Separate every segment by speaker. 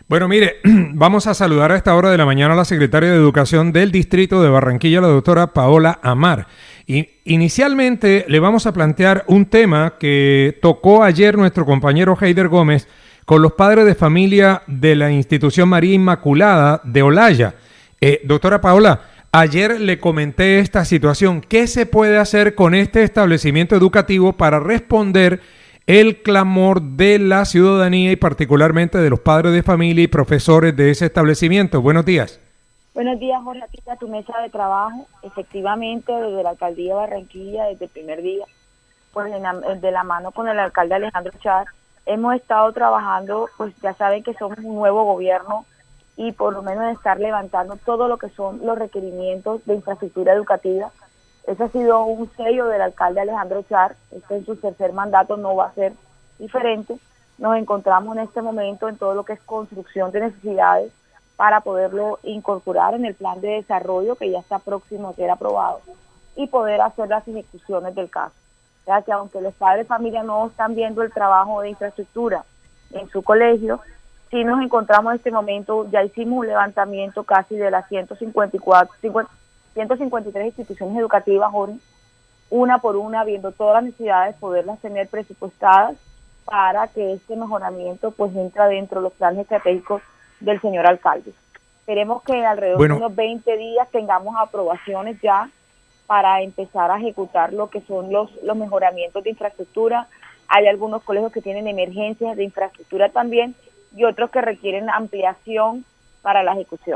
Speaker 1: Bueno, mire, vamos a saludar a esta hora de la mañana a la secretaria de Educación del Distrito de Barranquilla, la doctora Paola Amar. Y inicialmente le vamos a plantear un tema que tocó ayer nuestro compañero Heider Gómez con los padres de familia de la institución María Inmaculada de Olaya. Doctora Paola, ayer le comenté esta situación. ¿Qué se puede hacer con este establecimiento educativo para responder el clamor de la ciudadanía y particularmente de los padres de familia y profesores de ese establecimiento? Buenos días.
Speaker 2: Buenos días, Jorge, aquí está tu mesa de trabajo. Efectivamente, desde la Alcaldía de Barranquilla, desde el primer día, pues de la mano con el alcalde Alejandro Char, hemos estado trabajando, pues ya saben que somos un nuevo gobierno y por lo menos estar levantando todo lo que son los requerimientos de infraestructura educativa. Ese ha sido un sello del alcalde Alejandro Char. En su tercer mandato no va a ser diferente. Nos encontramos en este momento en todo lo que es construcción de necesidades para poderlo incorporar en el plan de desarrollo que ya está próximo a ser aprobado y poder hacer las ejecuciones del caso. O sea que aunque los padres de familia no están viendo el trabajo de infraestructura en su colegio, sí nos encontramos en este momento, ya hicimos un levantamiento casi de las 153 instituciones educativas, Jorge, una por una, viendo todas las necesidades, poderlas tener presupuestadas para que este mejoramiento pues entre dentro de los planes estratégicos del señor alcalde. Esperemos que alrededor de unos 20 días tengamos aprobaciones ya para empezar a ejecutar lo que son los mejoramientos de infraestructura. Hay algunos colegios que tienen emergencias de infraestructura también y otros que requieren ampliación para la ejecución.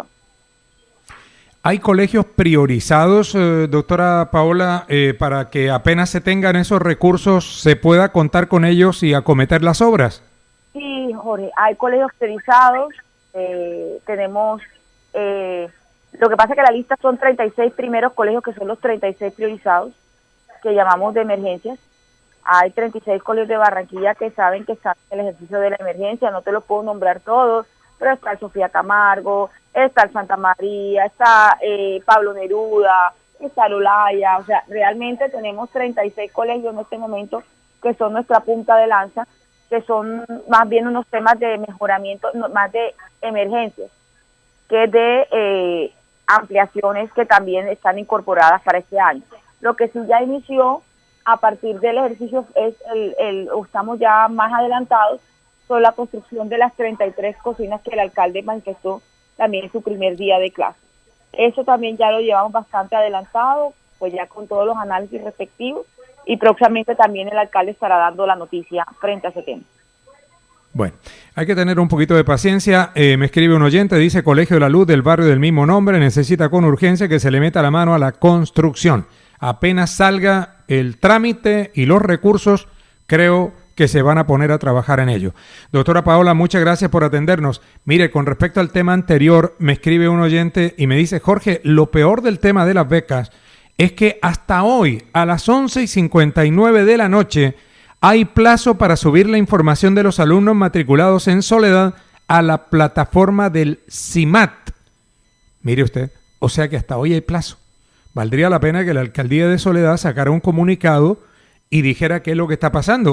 Speaker 1: ¿Hay colegios priorizados, doctora Paola, para que apenas se tengan esos recursos se pueda contar con ellos y acometer las obras?
Speaker 2: Sí, Jorge, hay colegios priorizados. Tenemos, lo que pasa es que la lista son 36 primeros colegios que son los 36 priorizados, que llamamos de emergencias. Hay 36 colegios de Barranquilla que saben que están en el ejercicio de la emergencia, no te los puedo nombrar todos, pero está el Sofía Camargo, está el Santa María, está Pablo Neruda, está el Olaya. O sea, realmente tenemos 36 colegios en este momento que son nuestra punta de lanza, que son más bien unos temas de mejoramiento, más de emergencias, que de ampliaciones que también están incorporadas para este año. Lo que sí ya inició a partir del ejercicio es estamos ya más adelantados sobre la construcción de las 33 cocinas que el alcalde manifestó también en su primer día de clase. Eso también ya lo llevamos bastante adelantado, pues ya con todos los análisis respectivos, y próximamente también el alcalde estará dando la noticia frente a ese tema.
Speaker 1: Bueno, hay que tener un poquito de paciencia. Me escribe un oyente, dice: Colegio de la Luz del barrio del mismo nombre necesita con urgencia que se le meta la mano a la construcción. Apenas salga el trámite y los recursos, creo que se van a poner a trabajar en ello. Doctora Paola, muchas gracias por atendernos. Mire, con respecto al tema anterior, me escribe un oyente y me dice: Jorge, lo peor del tema de las becas es que hasta hoy, a las 11:59 de la noche, hay plazo para subir la información de los alumnos matriculados en Soledad a la plataforma del CIMAT. Mire usted, o sea que hasta hoy hay plazo. Valdría la pena que la alcaldía de Soledad sacara un comunicado y dijera qué es lo que está pasando.